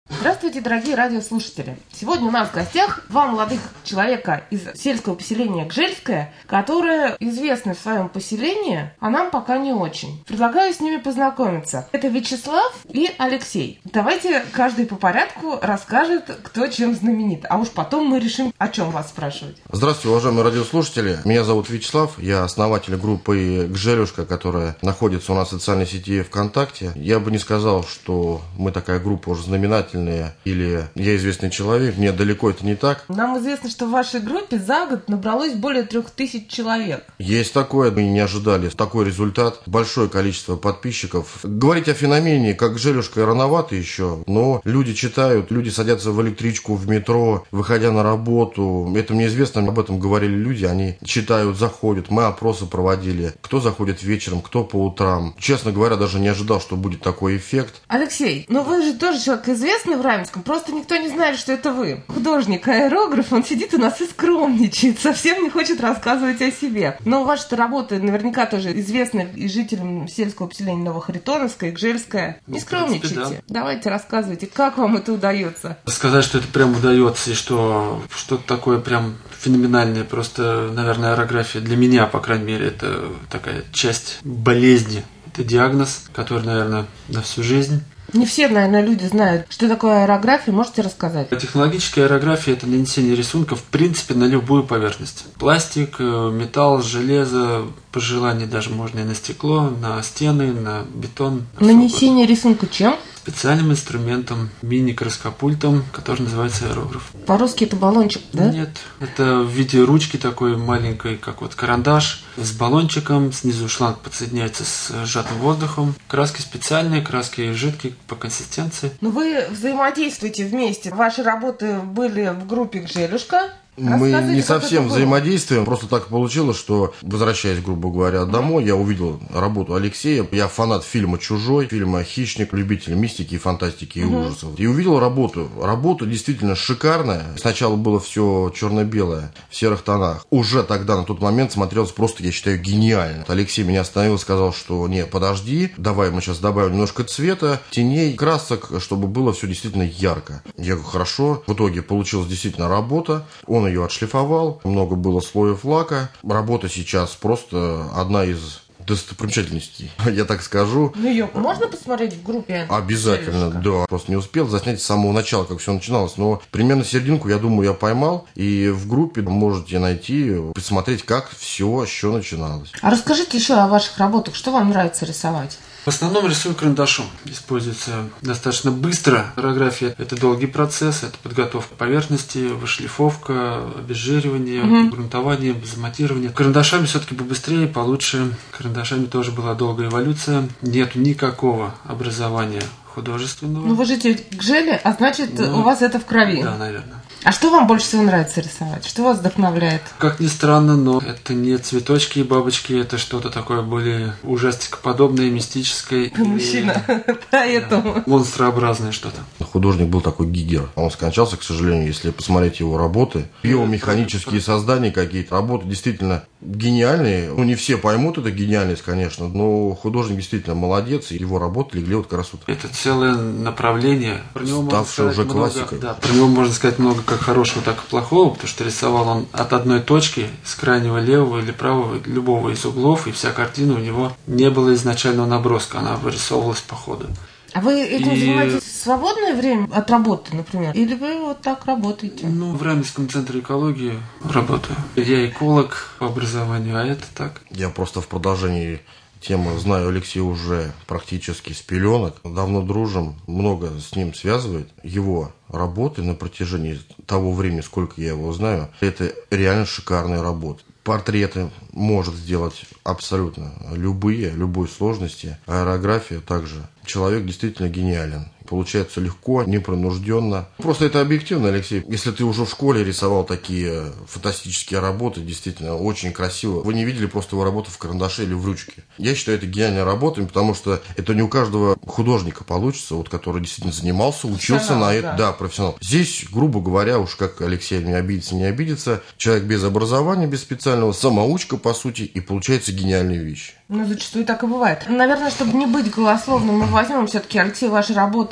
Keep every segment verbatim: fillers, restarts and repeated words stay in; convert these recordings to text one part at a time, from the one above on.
Здравствуйте, дорогие радиослушатели! Сегодня у нас в гостях два молодых человека из сельского поселения Гжельское, которые известны в своем поселении, а нам пока не очень. Предлагаю с ними познакомиться. Это Вячеслав и Алексей. Давайте каждый по порядку расскажет, кто чем знаменит, а уж потом мы решим, о чем вас спрашивать. Здравствуйте, уважаемые радиослушатели! Меня зовут Вячеслав, я основатель группы Гжелюшка, которая находится у нас в социальной сети ВКонтакте. Я бы не сказал, что мы такая группа уже знаменательная, или я известный человек, нет, далеко это не так. Нам известно, что в вашей группе за год набралось более трех тысяч человек. Есть такое, мы не ожидали такой результат, большое количество подписчиков. Говорить о феномене, как Гжелюшка, рановато еще, но люди читают, люди садятся в электричку, в метро, выходя на работу. Это мне известно, об этом говорили люди, они читают, заходят, мы опросы проводили, кто заходит вечером, кто по утрам. Честно говоря, даже не ожидал, что будет такой эффект. Алексей, но вы же тоже человек известный в Раменском, просто никто не знает, что это вы. Художник, аэрограф, он сидит у нас и скромничает, совсем не хочет рассказывать о себе. Но ваша работа наверняка тоже известна и жителям сельского поселения Новохаритоновское, Гжельское. Не скромничайте. В принципе, да. Давайте рассказывайте, как вам это удается. Сказать, что это прям удается, и что что-то такое прям феноменальное, просто, наверное, аэрография для меня, по крайней мере, это такая часть болезни. Это диагноз, который, наверное, на всю жизнь. Не все, наверное, люди знают, что такое аэрография. Можете рассказать? Технологическая аэрография – это нанесение рисунков, в принципе, на любую поверхность. Пластик, металл, железо, по желанию даже можно и на стекло, на стены, на бетон. Нанесение рисунка чем? Специальным инструментом, мини-краскопультом, который называется аэрограф. По-русски это баллончик, да? Нет, это в виде ручки такой маленькой, как вот карандаш, с баллончиком, снизу шланг подсоединяется с сжатым воздухом. Краски специальные, краски жидкие по консистенции. Но вы взаимодействуете вместе. Ваши работы были в группе Гжелюшка. Мы не совсем взаимодействуем, просто так получилось, что, возвращаясь, грубо говоря, домой, я увидел работу Алексея. Я фанат фильма «Чужой», фильма «Хищник», любитель мистики, фантастики и угу. ужасов. И увидел работу. Работа действительно шикарная. Сначала было все черно-белое, в серых тонах. Уже тогда, на тот момент, смотрелось просто, я считаю, гениально. Алексей меня остановил и сказал, что не, подожди, давай мы сейчас добавим немножко цвета, теней, красок, чтобы было все действительно ярко. Я говорю, хорошо. В итоге получилась действительно работа. Он ее отшлифовал, много было слоев лака. Работа сейчас просто одна из достопримечательностей, я так скажу. Ну, ее можно посмотреть в группе? Обязательно, да. Просто не успел заснять с самого начала, как все начиналось. Но примерно серединку, я думаю, я поймал. И в группе можете найти, посмотреть, как все еще начиналось. А расскажите еще о ваших работах. Что вам нравится рисовать? В основном рисую карандашом. Используется достаточно быстро. Аэрография – это долгий процесс, это подготовка поверхности, вышлифовка, обезжиривание, угу. грунтование, заматирование. Карандашами все-таки побыстрее, получше. Карандашами тоже была долгая эволюция. Нет никакого образования художественного. Ну, вы житель Гжели, а значит, ну, у вас это в крови. Да, наверное. А что вам больше всего нравится рисовать? Что вас вдохновляет? Как ни странно, но это не цветочки и бабочки, это что-то такое более ужастикоподобное, мистическое. Ты мужчина, поэтому. Монстрообразное что-то. Художник был такой Гигер. Он скончался, к сожалению, если посмотреть его работы. Его механические создания какие-то. Работы действительно гениальные. Ну, не все поймут эту гениальность, конечно, но художник действительно молодец, и его работы легли вот красоту. Это целое направление. Про него ставшее уже много, классикой. Да, про него можно сказать много как хорошего, так и плохого, потому что рисовал он от одной точки, с крайнего левого или правого, любого из углов, и вся картина у него не было изначального наброска, она вырисовывалась по ходу. А вы этим и... занимаетесь в свободное время от работы, например? Или вы вот так работаете? Ну, в Раменском центре экологии работаю. Я эколог по образованию, а это так. Я просто в продолжении темы знаю Алексея уже практически с пеленок. Давно дружим, много с ним связывает. Его работы на протяжении того времени, сколько я его знаю, это реально шикарная работа. Портреты может сделать абсолютно любые, любой сложности. Аэрография также. Человек действительно гениален. Получается легко, непринужденно. Просто это объективно, Алексей. Если ты уже в школе рисовал такие фантастические работы, действительно очень красиво. Вы не видели просто его работу в карандаше или в ручке. Я считаю, это гениальная работа, потому что это не у каждого художника получится, вот, который действительно занимался, учился на это. Да. да, профессионал. Здесь, грубо говоря, уж как Алексей не обидится, не обидится, человек без образования, без специального, самоучка, по сути, и получается гениальные вещи. Ну, зачастую так и бывает. Наверное, чтобы не быть голословным, мы возьмем все-таки, Алексей, ваши работы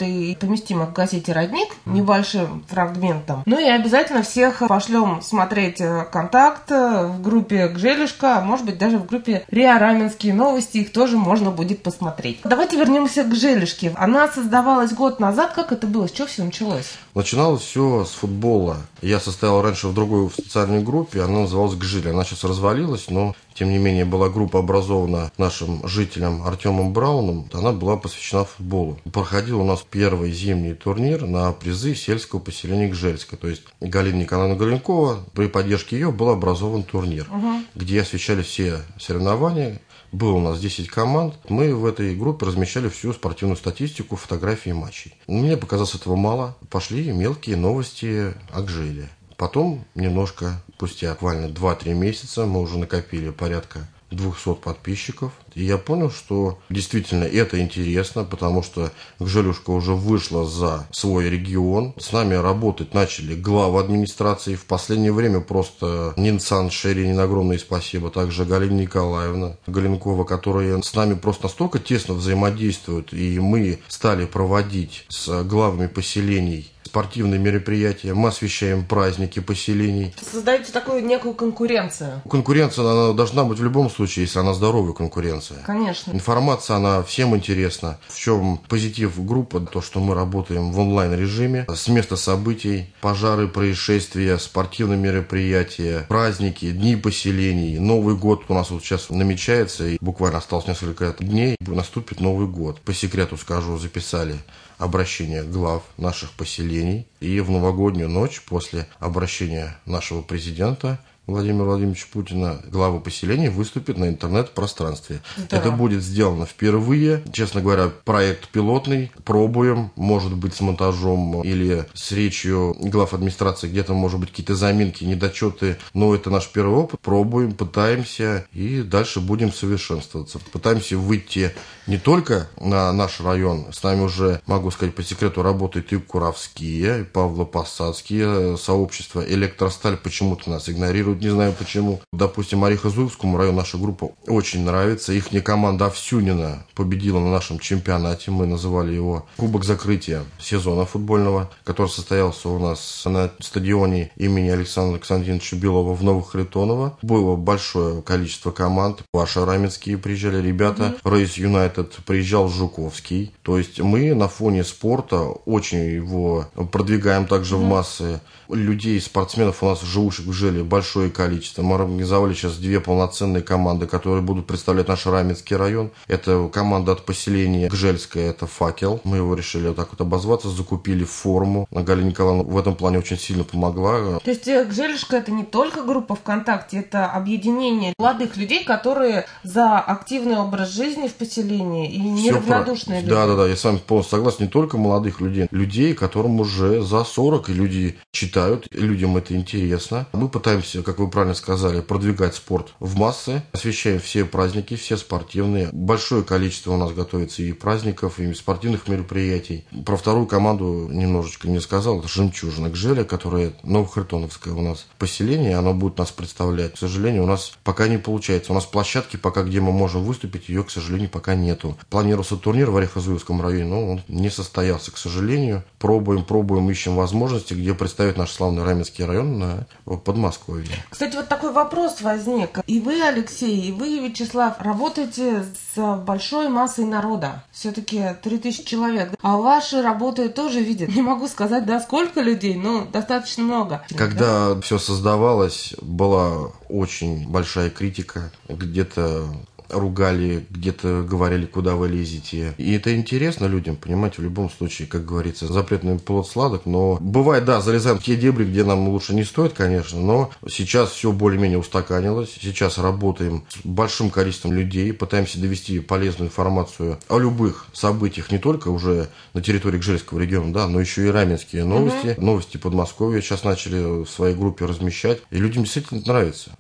слушателей поместим в газете «Родник» небольшим фрагментом. Ну и обязательно всех пошлем смотреть «Контакт» в группе «Гжелюшка», а может быть даже в группе РИА Раменские новости, их тоже можно будет посмотреть. Давайте вернемся к «Гжелюшке». Она создавалась год назад. Как это было? С чего все началось? Начиналось все с футбола. Я состоял раньше в другой социальной группе, она называлась «Гжиль». Она сейчас развалилась, но тем не менее была группа образована нашим жителем Артемом Брауном. Она была посвящена футболу. Проходил у нас первый зимний турнир на призы сельского поселения Гжельска. То есть Галина Николаевна Галенкова, при поддержке ее был образован турнир, угу. где освещали все соревнования. Было у нас десять команд. Мы в этой группе размещали всю спортивную статистику, фотографии матчей. Мне показалось этого мало. Пошли мелкие новости о Гжеле. Потом немножко, спустя буквально два-три месяца, мы уже накопили порядка двухсот подписчиков. И я понял, что действительно это интересно, потому что Гжелюшка уже вышла за свой регион. С нами работать начали главы администрации. В последнее время просто Нинсан Шеринин, огромное спасибо. Также Галина Николаевна Галенкова, которые с нами просто настолько тесно взаимодействуют. И мы стали проводить с главами поселений спортивные мероприятия, мы освещаем праздники поселений. Создаете такую некую конкуренцию. Конкуренция, она должна быть в любом случае, если она здоровая конкуренция. Конечно. Информация, она всем интересна. В чем позитив группы? То, что мы работаем в онлайн-режиме, с места событий, пожары, происшествия, спортивные мероприятия, праздники, дни поселений. Новый год у нас вот сейчас намечается, и буквально осталось несколько дней, наступит Новый год. По секрету скажу, записали обращение глав наших поселений. И в новогоднюю ночь после обращения нашего президента Владимира Владимировича Путина главы поселений выступит на интернет-пространстве. Да. Это будет сделано впервые. Честно говоря, проект пилотный. Пробуем, может быть, с монтажом или с речью глав администрации, где-то, может быть, какие-то заминки, недочеты. Но это наш первый опыт. Пробуем, пытаемся и дальше будем совершенствоваться. Пытаемся выйти не только на наш район. С нами уже, могу сказать по секрету, работают и Куровские, и Павлопосадские сообщества. Электросталь почему-то нас игнорирует. Не знаю почему. Допустим, Орехово-Зуевскому району наша группа очень нравится. Ихняя команда Овсюнина победила на нашем чемпионате. Мы называли его Кубок закрытия сезона футбольного, который состоялся у нас на стадионе имени Александра Константиновича Белова в Новых Харитоново. Было большое количество команд. Ваши раменские приезжали ребята. Рейс Юнайтед приезжал Жуковский. То есть мы на фоне спорта очень его продвигаем также mm-hmm. в массы. Людей, спортсменов у нас живущих в Гжеле большое количество. Мы организовали сейчас две полноценные команды, которые будут представлять наш Раменский район. Это команда от поселения Гжельское, это «Факел». Мы его решили вот так вот обозваться, закупили форму. Галина Николаевна в этом плане очень сильно помогла. То есть Гжелюшка — это не только группа ВКонтакте, это объединение молодых людей, которые за активный образ жизни в поселении и неравнодушные люди. Да, да, да, я с вами полностью согласен. Не только молодых людей, людей, которым уже за сорок, и люди читают, и людям это интересно. Мы пытаемся, как вы правильно сказали, продвигать спорт в массы, освещаем все праздники, все спортивные. Большое количество у нас готовится и праздников, и спортивных мероприятий. Про вторую команду немножечко не сказал. Это «Жемчужина Гжеля», которая новохартоновское у нас поселение, оно будет нас представлять. К сожалению, у нас пока не получается. У нас площадки пока, где мы можем выступить, ее, к сожалению, пока нету. Планировался турнир в Орехово-Зуевском районе, но он не состоялся, к сожалению. Пробуем, пробуем, ищем возможности, где представить наш славный Раменский район на Подмосковье. Кстати, вот такой вопрос возник. И вы, Алексей, и вы, Вячеслав, работаете с большой массой народа. Все-таки три тысячи человек. А ваши работы тоже видят. Не могу сказать, да, сколько людей, но достаточно много. Когда да? все создавалось, была очень большая критика. Где-то ругали, где-то говорили, куда вы лезете. И это интересно людям, понимаете, в любом случае, как говорится, запретный плод сладок, но бывает, да, залезаем в те дебри, где нам лучше не стоит, конечно, но сейчас все более-менее устаканилось, сейчас работаем с большим количеством людей, пытаемся довести полезную информацию о любых событиях, не только уже на территории Гжельского региона, да, но еще и раменские новости, угу. новости Подмосковья сейчас начали в своей группе размещать, и людям действительно это нравится.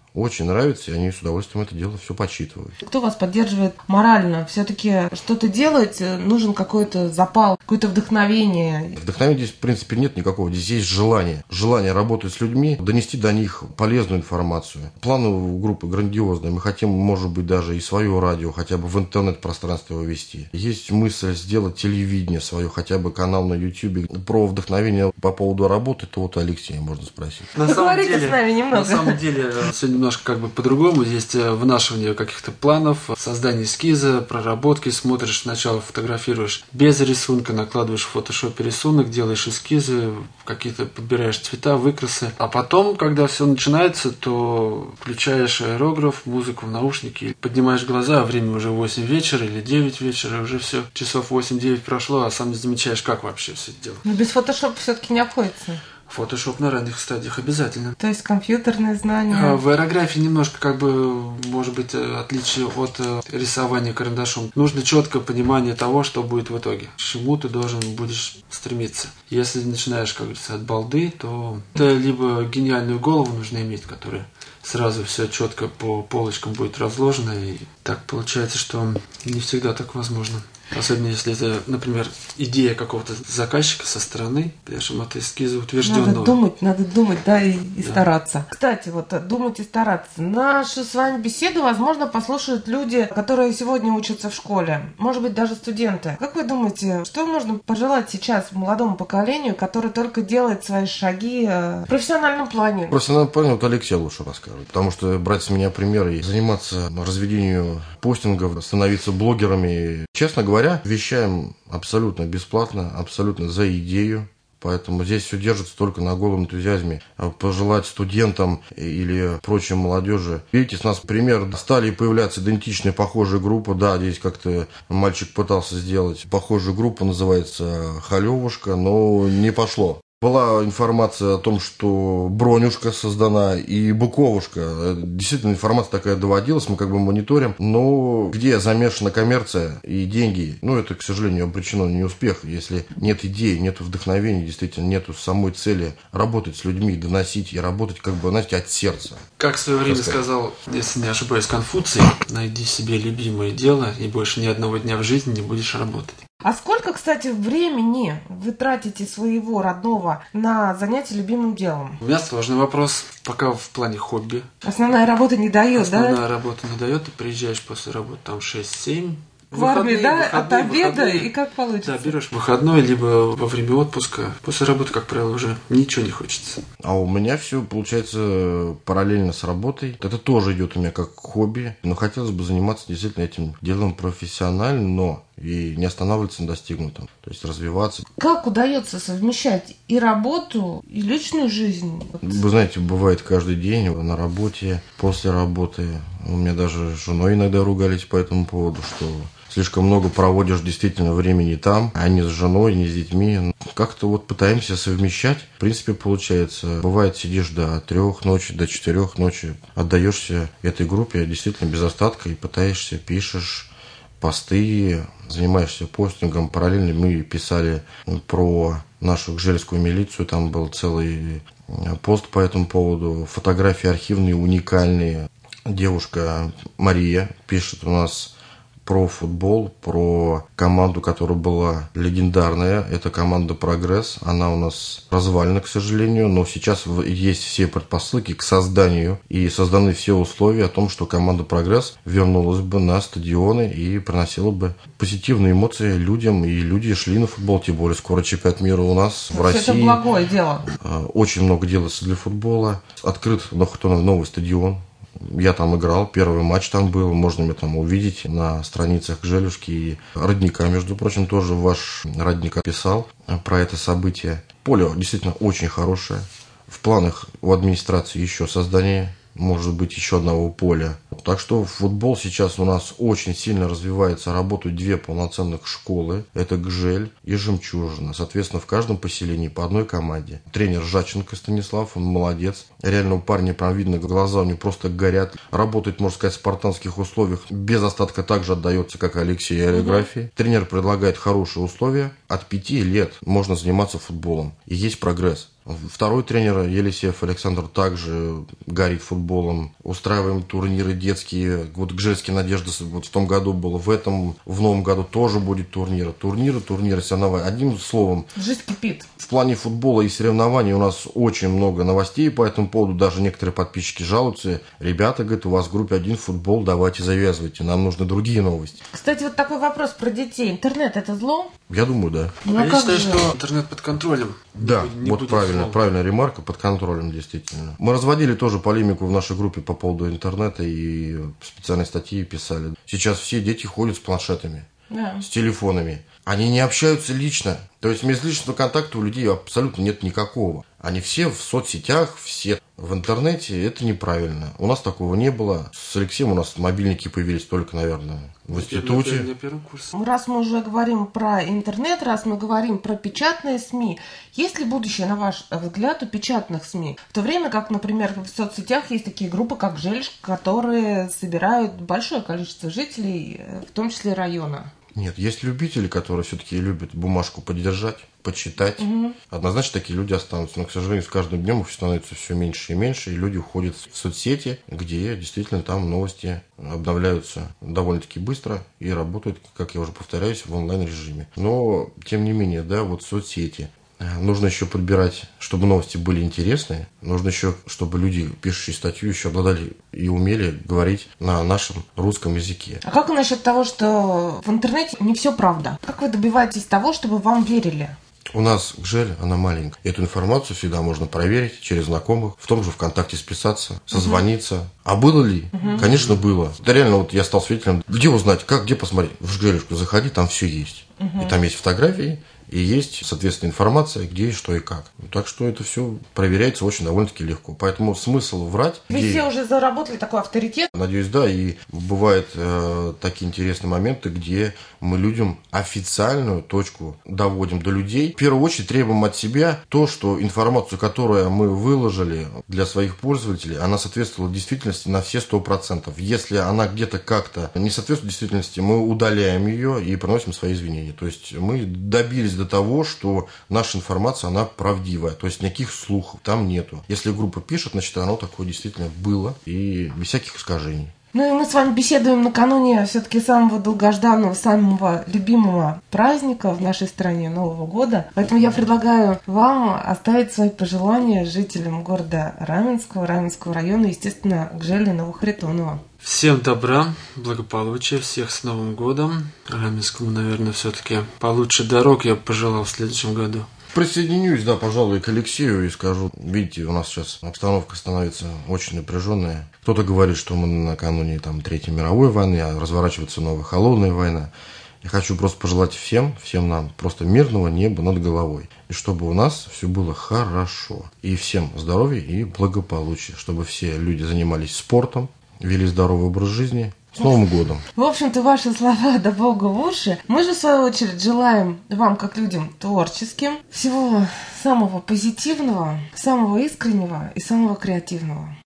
очень нравится, и они с удовольствием это дело все почитывают. Кто вас поддерживает морально? Все-таки что-то делать, нужен какой-то запал, какое-то вдохновение. Вдохновения здесь, в принципе, нет никакого. Здесь есть желание. Желание работать с людьми, донести до них полезную информацию. Планы у группы грандиозные. Мы хотим, может быть, даже и свое радио хотя бы в интернет-пространстве вывести. Есть мысль сделать телевидение свое, хотя бы канал на YouTube. Про вдохновение по поводу работы, то вот Алексея можно спросить. На самом Поговорите деле, с нами немного. На самом деле, все немножко как бы по-другому. Есть вынашивание каких-то планов, создание эскиза, проработки. Смотришь, сначала фотографируешь без рисунка, накладываешь в фотошопе рисунок, делаешь эскизы, какие-то подбираешь цвета, выкрасы. А потом, когда все начинается, то включаешь аэрограф, музыку в наушники, поднимаешь глаза, а время уже восемь вечера или девять вечера, уже все, часов восемь-девять прошло, а сам не замечаешь, как вообще все это делать. Но без фотошопа все-таки не обходится. Фотошоп на ранних стадиях обязательно. То есть компьютерные знания. В аэрографии немножко, как бы, может быть, отличие от рисования карандашом. Нужно четкое понимание того, что будет в итоге. К чему ты должен будешь стремиться. Если начинаешь, как говорится, от балды, то это либо гениальную голову нужно иметь, которая сразу все четко по полочкам будет разложено. И так получается, что не всегда так возможно. Особенно если это, например, идея какого-то заказчика со стороны, прежде от эскиза утвержденного. Надо думать, надо думать, да, и, и Да. стараться. Кстати, вот думать и стараться. Нашу с вами беседу, возможно, послушают люди, которые сегодня учатся в школе. Может быть, даже студенты. Как вы думаете, что можно пожелать сейчас молодому поколению, которое только делает свои шаги в профессиональном плане? В профессиональном плане вот Алексей лучше расскажет. Потому что брать с меня пример и заниматься разведением постингов, становиться блогерами, честно говоря, вещаем абсолютно бесплатно, абсолютно за идею. Поэтому здесь все держится только на голом энтузиазме. Пожелать студентам или прочей молодежи. Видите, с нас пример. Стали появляться идентичные, похожие группы. Да, здесь как-то мальчик пытался сделать похожую группу, называется «Халевушка», но не пошло. Была информация о том, что Бронюшка создана и Буковушка. Действительно, информация такая доводилась, мы как бы мониторим. Но где замешана коммерция и деньги, ну, это, к сожалению, обречено на неуспех. Если нет идеи, нет вдохновения, действительно, нет самой цели работать с людьми, доносить и работать, как бы, знаете, от сердца. Как в свое время сказал, если не ошибаюсь, Конфуций, найди себе любимое дело, и больше ни одного дня в жизни не будешь работать. А сколько, кстати, времени вы тратите своего родного на занятия любимым делом? У меня сложный вопрос, пока в плане хобби. Основная работа не дает, Основная да? работа не дает, ты приезжаешь после работы там шесть-семь. В армии, да? От обеда выходные. и как получится? Да, берешь выходной, либо во время отпуска. После работы, как правило, уже ничего не хочется. А у меня все получается параллельно с работой. Это тоже идет у меня как хобби. Но хотелось бы заниматься действительно этим делом профессионально, но и не останавливаться на достигнутом. То есть развиваться. Как удается совмещать и работу, и личную жизнь? Вы знаете, бывает каждый день на работе, после работы. У меня даже с женой иногда ругались по этому поводу, что слишком много проводишь действительно времени там, а не с женой, не с детьми. Как-то вот пытаемся совмещать. В принципе, получается. Бывает, сидишь до трех ночи, до четырех ночи, отдаешься этой группе действительно без остатка и пытаешься, пишешь посты, занимаешься постингом. Параллельно мы писали про нашу гжельскую милицию, там был целый пост по этому поводу. Фотографии архивные, уникальные. Девушка Мария пишет у нас про футбол, про команду, которая была легендарная. Это команда «Прогресс». Она у нас развалена, к сожалению, но сейчас есть все предпосылки к созданию и созданы все условия о том, что команда «Прогресс» вернулась бы на стадионы и приносила бы позитивные эмоции людям, и люди шли на футбол, тем более скоро чемпионат мира у нас в России. Это благое дело. Очень много делается для футбола. Открыт новый стадион. Я там играл, первый матч там был, можно меня там увидеть на страницах Гжелюшки и Родника, между прочим, тоже ваш Родник писал про это событие. Поле действительно очень хорошее. В планах у администрации еще создание, может быть, еще одного поля. Так что футбол сейчас у нас очень сильно развивается. Работают две полноценных школы. Это Гжель и Жемчужина. Соответственно, в каждом поселении по одной команде. Тренер Жаченко Станислав, он молодец. Реально у парня прям видно, глаза у него просто горят. Работает, можно сказать, в спартанских условиях. Без остатка также отдается, как Алексей, аэрографии. Угу. Тренер предлагает хорошие условия. От пяти лет можно заниматься футболом. И есть прогресс. Второй тренер Елисеев Александр также горит футболом. Устраиваем турниры детские. Вот Гжельский Надежда вот в том году был, в этом, в новом году тоже будет турнир. Турниры, турниры, соревнования. Одним словом, жизнь кипит. В плане футбола и соревнований у нас очень много новостей по этому поводу. Даже некоторые подписчики жалуются. Ребята, говорят, у вас в группе один футбол, давайте завязывайте. Нам нужны другие новости. Кстати, вот такой вопрос про детей. Интернет – это зло? Я думаю, да. Ну, Я считаю, же? что интернет под контролем. Да, не вот будет правильно, злом. правильная ремарка, под контролем, действительно. Мы разводили тоже полемику в нашей группе по поводу интернета и специальные статьи писали. Сейчас все дети ходят с планшетами, да. с телефонами. Они не общаются лично. То есть межличностного контакта у людей абсолютно нет никакого. Они все в соцсетях, все в интернете. Это неправильно. У нас такого не было. С Алексеем у нас мобильники появились только, наверное, в институте. На первом курсе. Раз мы уже говорим про интернет, раз мы говорим про печатные СМИ, есть ли будущее, на ваш взгляд, у печатных СМИ? В то время как, например, в соцсетях есть такие группы, как Жельск, которые собирают большое количество жителей, в том числе района. Нет, есть любители, которые все-таки любят бумажку подержать, почитать. Угу. Однозначно такие люди останутся. Но, к сожалению, с каждым днем их становится все меньше и меньше, и люди уходят в соцсети, где действительно там новости обновляются довольно-таки быстро и работают, как я уже повторяюсь, в онлайн-режиме. Но, тем не менее, да, вот соцсети. Нужно еще подбирать, чтобы новости были интересные. Нужно еще, чтобы люди, пишущие статью, еще обладали и умели говорить на нашем русском языке. А как насчет того, что в интернете не все правда? Как вы добиваетесь того, чтобы вам верили? У нас Гжель, она маленькая. Эту информацию всегда можно проверить через знакомых, в том же ВКонтакте списаться, созвониться. Uh-huh. А было ли? Uh-huh. Конечно, было. Да реально, вот я стал свидетелем. Где узнать, как, где посмотреть? В Жгелюшку заходи, там все есть. Uh-huh. И там есть фотографии, и есть, соответственно, информация, где, что и как. Так что это все проверяется очень довольно-таки легко. Поэтому смысл врать... Вы где... все уже заработали такой авторитет? Надеюсь, да. И бывают э, такие интересные моменты, где мы людям официальную точку доводим до людей. В первую очередь требуем от себя то, что информацию, которую мы выложили для своих пользователей, она соответствовала действительности на все сто процентов. Если она где-то как-то не соответствует действительности, мы удаляем ее и приносим свои извинения. То есть мы добились до того, что наша информация, она правдивая. То есть никаких слухов там нету. Если группа пишет, значит, оно такое действительно было и без всяких искажений. Ну и мы с вами беседуем накануне все-таки самого долгожданного, самого любимого праздника в нашей стране, Нового года. Поэтому я предлагаю вам оставить свои пожелания жителям города Раменского, Раменского района, естественно, Гжели Новохаритонова. Всем добра, благополучия, всех с Новым годом. Раменскому, наверное, все-таки получше дорог я пожелал в следующем году. Присоединюсь, да, пожалуй, к Алексею и скажу, видите, у нас сейчас обстановка становится очень напряженная. Кто-то говорит, что мы накануне там, Третьей мировой войны, а разворачивается новая холодная война. Я хочу просто пожелать всем, всем нам просто мирного неба над головой. И чтобы у нас все было хорошо. И всем здоровья и благополучия. Чтобы все люди занимались спортом, вели здоровый образ жизни. С Новым годом! В общем-то, ваши слова да Богу в уши. Мы же, в свою очередь, желаем вам, как людям творческим, всего самого позитивного, самого искреннего и самого креативного.